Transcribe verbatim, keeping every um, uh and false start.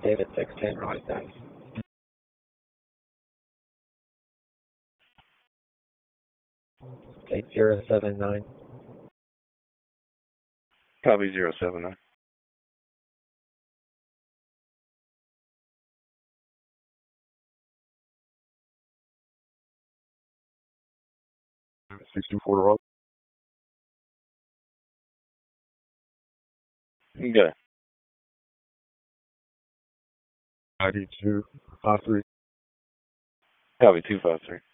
David six ten, right then. eight zero seven nine. Copy zero seven nine. six two four to Rock. Okay. I D two five three. Copy two five three.